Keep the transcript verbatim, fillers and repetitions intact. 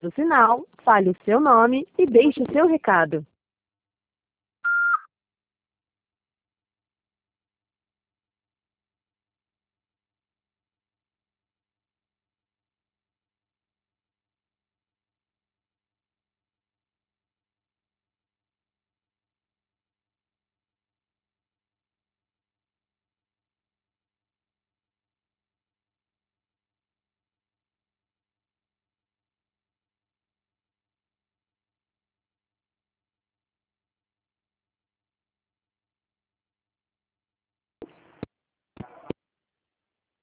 No final, fale o seu nome e deixe o seu recado.